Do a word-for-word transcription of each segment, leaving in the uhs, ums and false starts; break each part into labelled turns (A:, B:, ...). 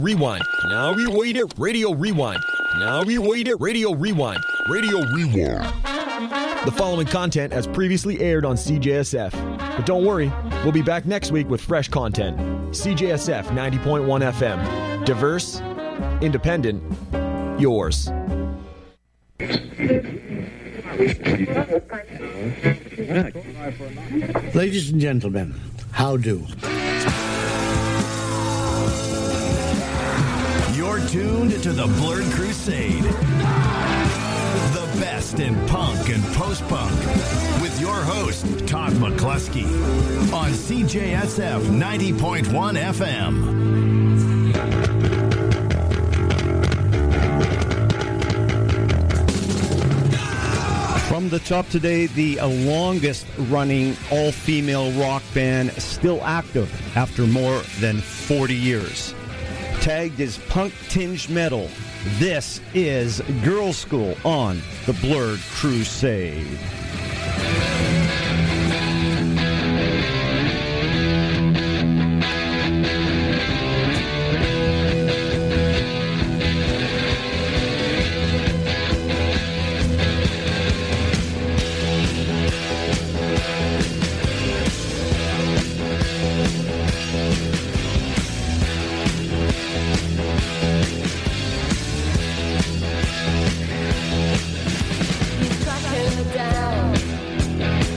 A: Rewind. Now we wait it. Radio Rewind. Now we wait it. Radio Rewind. Radio Rewind. The following content as previously aired on C J S F. But don't worry, we'll be back next week with fresh content. C J S F ninety point one F M. Diverse, independent, yours.
B: Ladies and gentlemen, how do?
C: You're tuned to the Blurred Crusade. The best in punk and post-punk. With your host, Todd McCluskey. On C J S F ninety point one F M.
D: From the top today, the longest-running all-female rock band still active after more than forty years. Tagged as punk-tinged metal, this is Girls' School on the Blurred Crusade.
E: Down.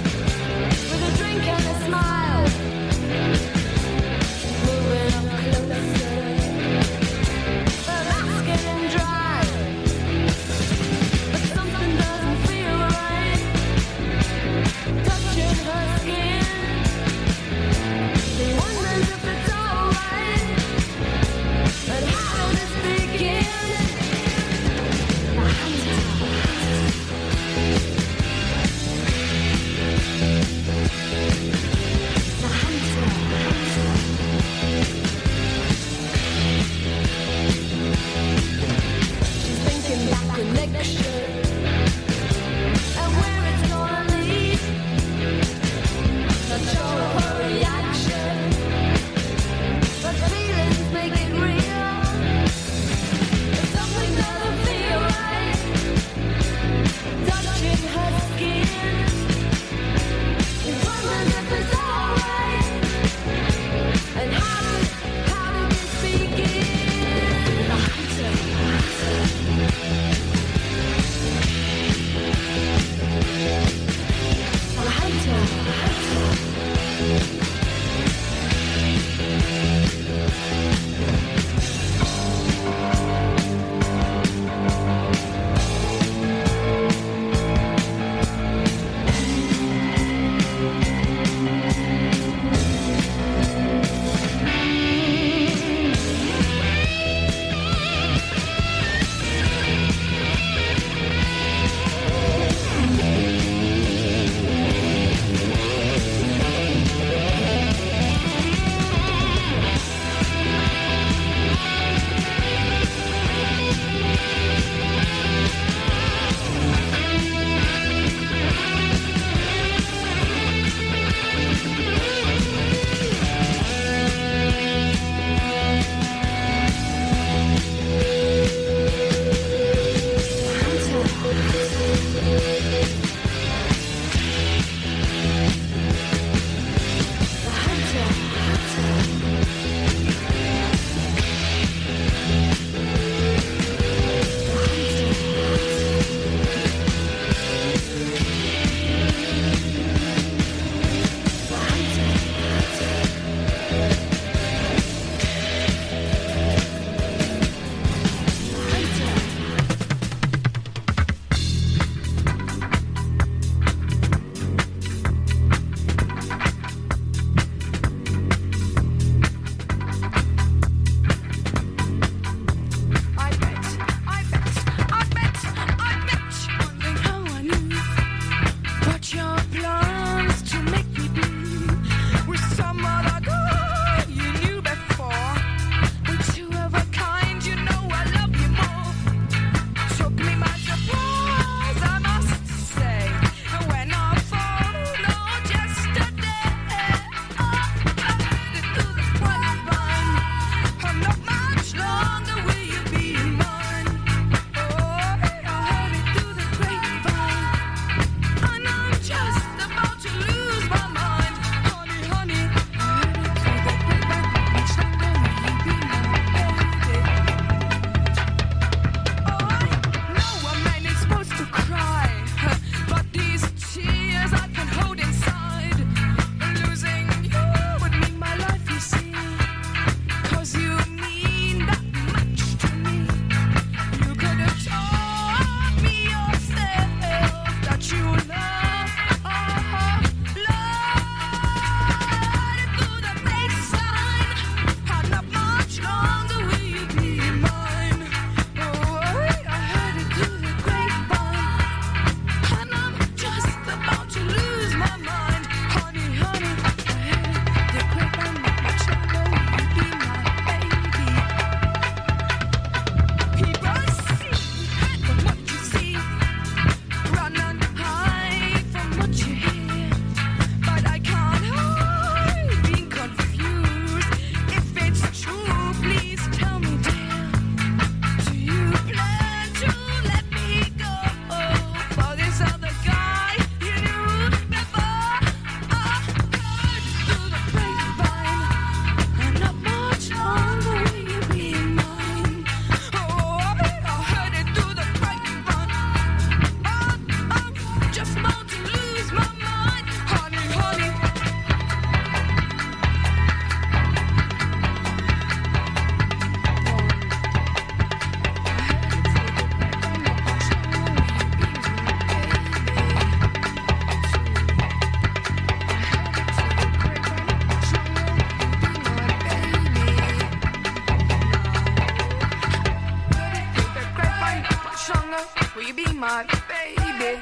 E: will you be my baby?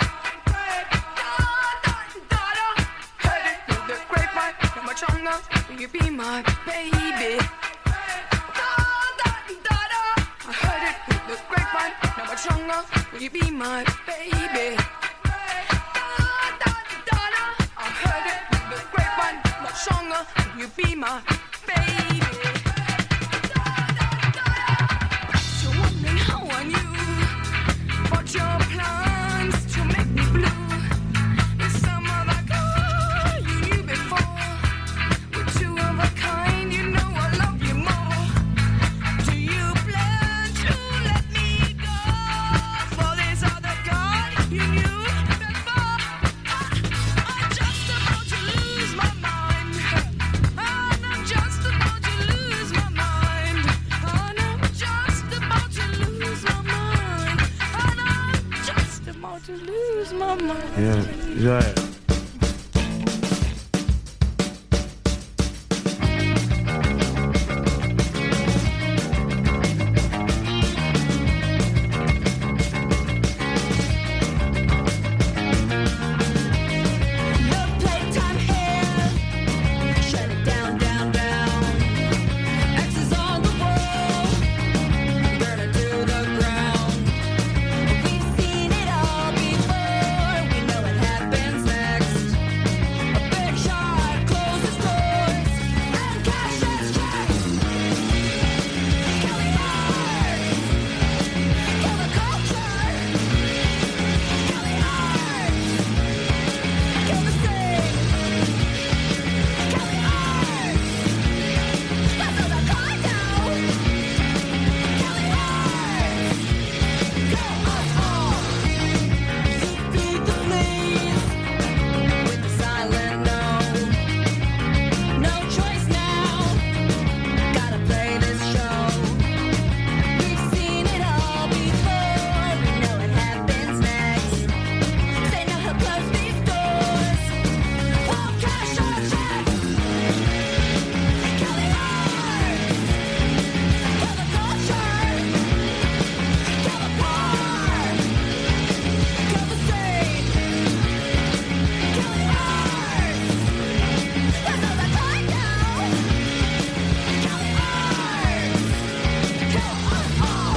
E: Heard it through the grapevine, not much longer, will you be my baby? I heard it through the grapevine, not much longer, will you be my baby? I heard it through the grapevine, much longer, will you be my baby? So wondering how I knew about your plans to make me blue. There's some other girl you knew before. We're two of a kind, you know I love you more. Do you plan to let me go for this other girl you knew before? I'm just about to lose my mind. And I'm just about to lose my mind. And I'm just about to lose my mind. And I'm just about to lose my mind.
D: Yeah, yeah.
E: No playtime here. Shut it down, down, down. X's on the wall. Burn it to the ground. We've seen it all before. We know what happens next. A big shot closes doors and cashes checks. Kill the art. Kill the culture. Kill the art. Kill the sing. Kill the art. That's all the kind now. Kill the art. Kill us all. Feed the fleas with the silent no. No choice now. Gotta play this show. We've seen it all before. We know what happens next. Say no, he'll close these doors. Won't cash our checks. Kill the art. Kill the culture. Kill the poor. Kill the sane. Kill the art. That's all the time now. Kill the art. Kill us all.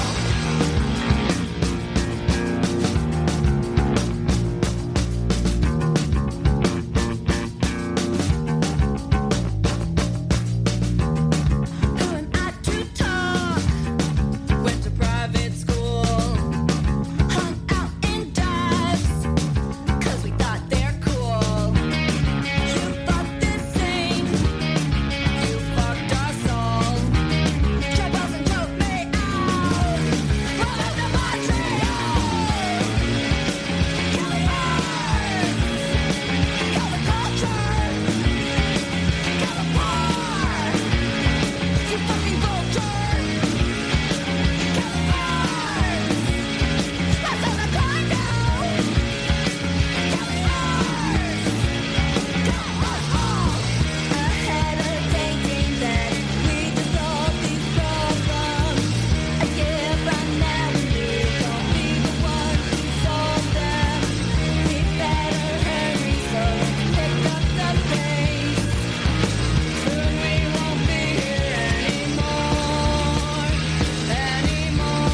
E: Who am I to talk? Went to private school. Hung out in dives. Cause we thought they're cool. You thought the same. You fucked us all. Troubles and choke me out. Roll out the Montreal. Kill the art. Kill the culture. Kill the poor. You fucking vulture. Kill the art. That's all the kind now. Kill the art. Kill us all. Ahead of thinking that we could solve these problems. A year from now we gon' be the ones who solve them. We better hurry so pick up the pace. Soon we won't be here anymore. Anymore.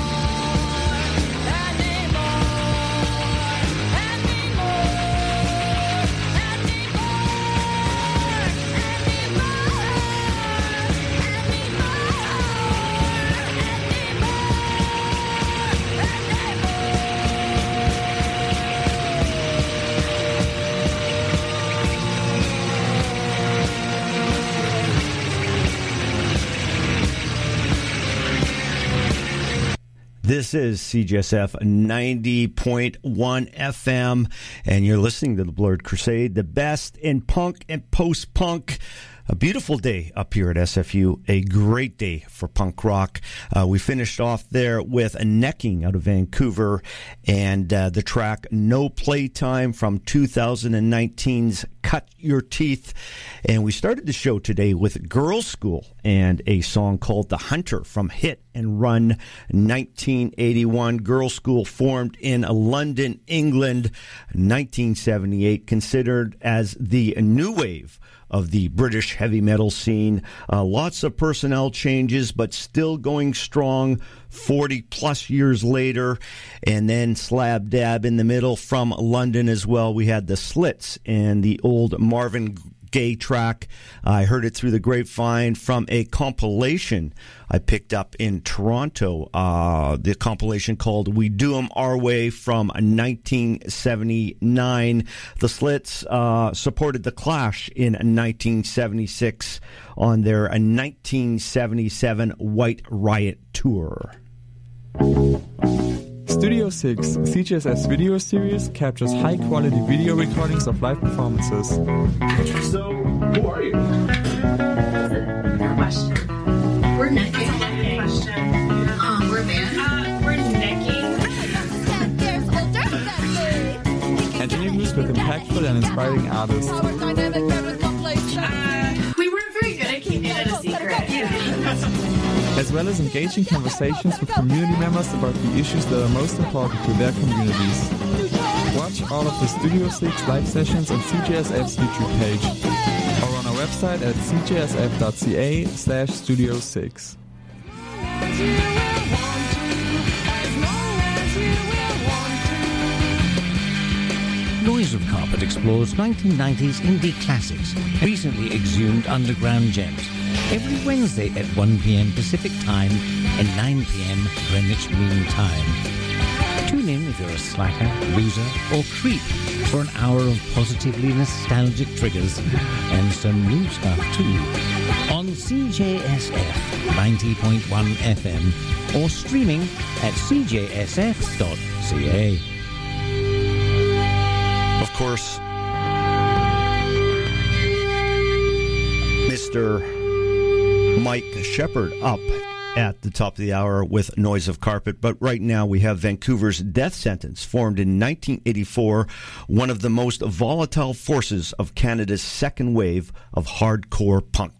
D: This is C J S F ninety point one F M, and you're listening to the Blurred Crusade, the best in punk and post-punk. A beautiful day up here at S F U, a great day for punk rock. Uh, we finished off there with a Necking out of Vancouver and uh, the track No Playtime from two thousand nineteen's Cut Your Teeth. And we started the show today with Girls School and a song called The Hunter from Hit and Run nineteen eighty-one. Girl School formed in London, England, nineteen seventy-eight, considered as the new wave of the British heavy metal scene. Uh, lots of personnel changes, but still going strong forty plus years later. And then slab dab in the middle from London as well. We had the Slits and the old Marvin Gaye track. I heard it through the grapevine from a compilation I picked up in Toronto. Uh, the compilation called We Do 'Em Our Way from nineteen seventy-nine. The Slits uh, supported The Clash in nineteen seventy-six on their nineteen seventy-seven White Riot tour.
F: Studio six, C J S F's video series, captures high-quality video recordings of live performances.
G: So, who are you?
H: Question. We're necking. Um, we're a band.
I: Uh, we're necking.
F: And interviews with impactful and inspiring artists.
I: Uh, we weren't very good at keeping it a secret.
F: As well as engaging conversations with community members about the issues that are most important to their communities. Watch all of the Studio six live sessions on C J S F's YouTube page or on our website at c j s f dot c a slash studio six.
J: Noise of Carpet explores nineteen nineties indie classics, recently exhumed underground gems. Every Wednesday at one p.m. Pacific Time and nine p.m. Greenwich Mean Time. Tune in if you're a slacker, loser, or creep for an hour of positively nostalgic triggers and some new stuff too. On C J S F ninety point one F M or streaming at c j s f dot c a.
D: Of course, Mister Mike Shepard up at the top of the hour with Noise of Carpet. But right now we have Vancouver's Death Sentence, formed in nineteen eighty-four, one of the most volatile forces of Canada's second wave of hardcore punk.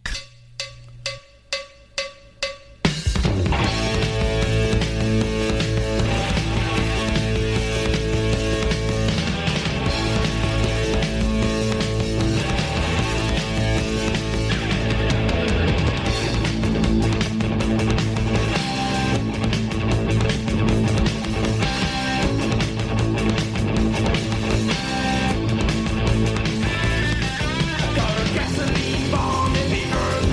G: Got a gasoline bomb in the earth.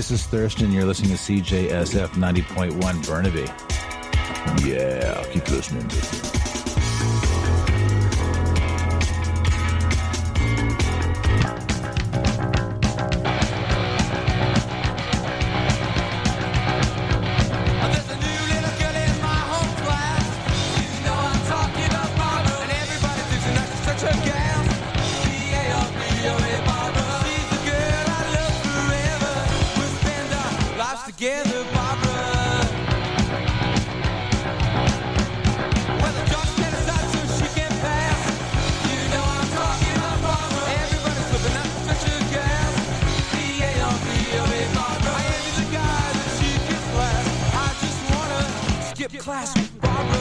K: this is Thurston, and you're listening to C J S F ninety point one Burnaby. Yeah, keep listening.
L: Together, Barbara. Well, the judge set aside so she can pass. You know I'm talking about Barbara. Everybody's flipping out to such a gas. B A R B O A, Barbara. I envy the guy that she gets last. I just wanna skip class with Barbara.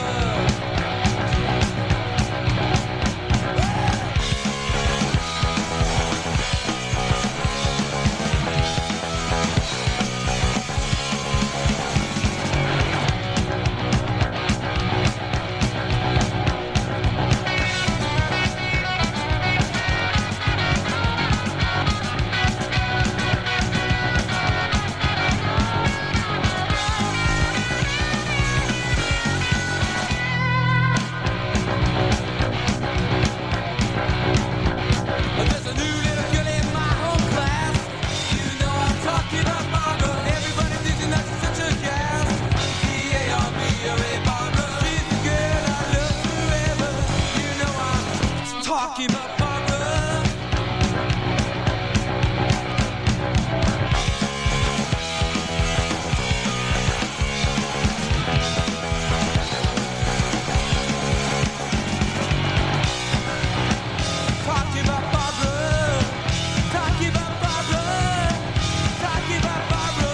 L: Talking about Barbara. Talking about Barbara. Talking about Barbara. Talking about Barbara.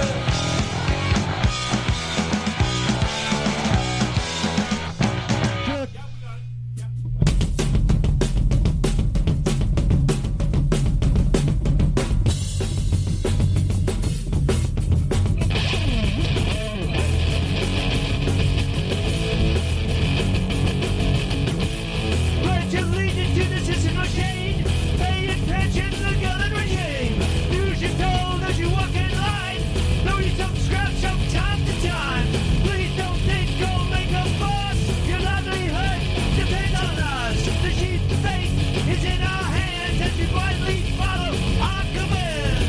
E: Pledge allegiance to the system of change. Pay attention to the gun regime. Use your tone as you walk in line. Throw you some scraps from time to time. Please don't think you'll make a fuss. Your livelihood depends on us. The sheep's fate is in our hands as we blindly follow our command.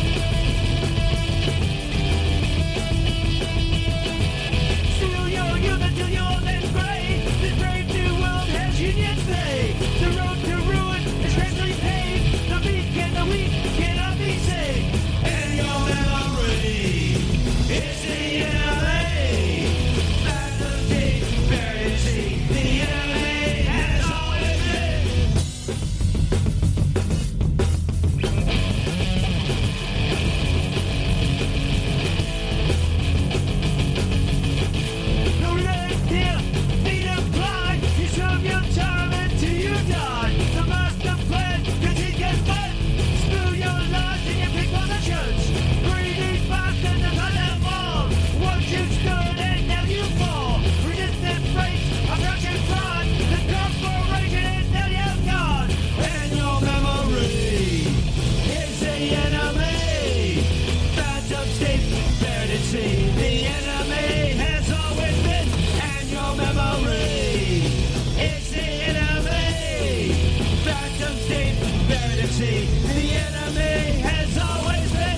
E: Steal your youth until you're then gray. This brave new world has unions pay. The road to ruin is freshly paved. The meek and the weak cannot be saved. And your memory is the enemy. That's the deep buried sea. The enemy has always been. No left here, need apply. You serve your time until you die. The master plan, cause he gets fed. Spill your lies and your pick positions. Greedy bastards have had their fall. Once you stood and now you fall. Resistance breaks, oppression crime. The corporation is now you're gone. And your memory is the enemy. Phantom state, buried at sea. The enemy has always been. And your memory is the enemy. Phantom state, buried at sea. The enemy has always been.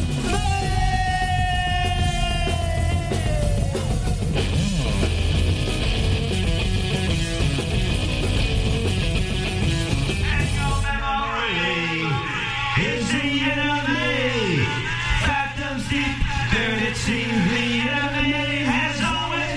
E: And your memory is the enemy. Phantom state, buried at sea. The enemy has always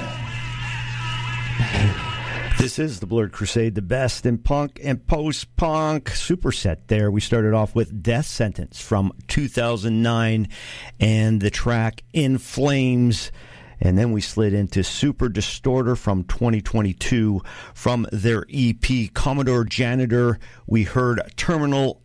E: been.
D: This is the Blurred Crusade, the best in punk and post-punk superset there. We started off with Death Sentence from two thousand nine and the track In Flames. And then we slid into Super Distorter from twenty twenty-two. From their E P Commodore Janitor, we heard Terminal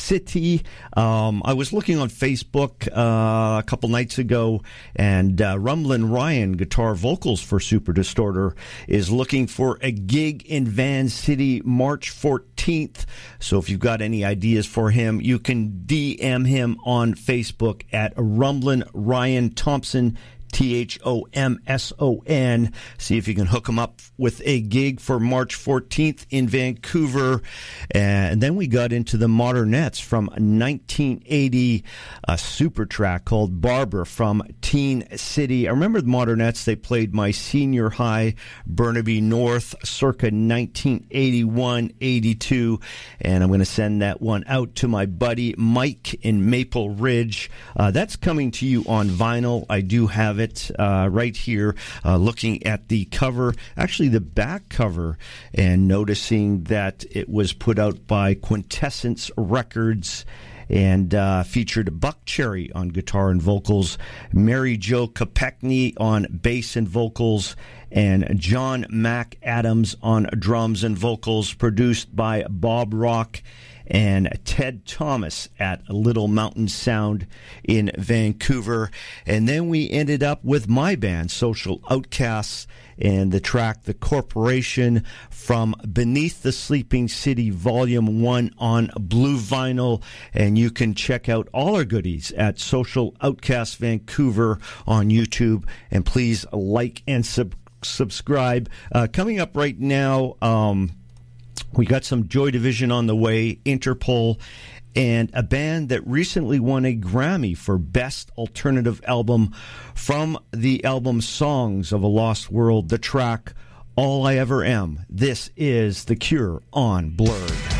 D: City. Um, I was looking on Facebook uh, a couple nights ago, and uh, Rumblin' Ryan, guitar vocals for Super Distorter, is looking for a gig in Van City March fourteenth. So if you've got any ideas for him, you can D M him on Facebook at Rumblin' Ryan Thompson, T H O M S O N. See if you can hook them up with a gig for March fourteenth in Vancouver. And then we got into the Modernettes from nineteen eighty, a super track called Barber from Teen City. I remember the Modernettes. They played my senior high, Burnaby North, circa nineteen eighty-one eighty-two. And I'm going to send that one out to my buddy Mike in Maple Ridge. Uh, that's coming to you on vinyl. I do have it. It, uh, right here, uh, looking at the cover, actually the back cover, and noticing that it was put out by Quintessence Records and uh, featured Buck Cherry on guitar and vocals, Mary Jo Kopechne on bass and vocals, and John Mac Adams on drums and vocals, produced by Bob Rock and Ted Thomas at Little Mountain Sound in Vancouver. And then we ended up with my band, Social Outcasts, and the track The Corporation from Beneath the Sleeping City Volume one on blue vinyl. And you can check out all our goodies at Social Outcasts Vancouver on YouTube. And please like and sub- subscribe. Uh, coming up right now, um, we got some Joy Division on the way, Interpol, and a band that recently won a Grammy for Best Alternative Album from the album Songs of a Lost World, the track All I Ever Am. This is The Cure on Blurred.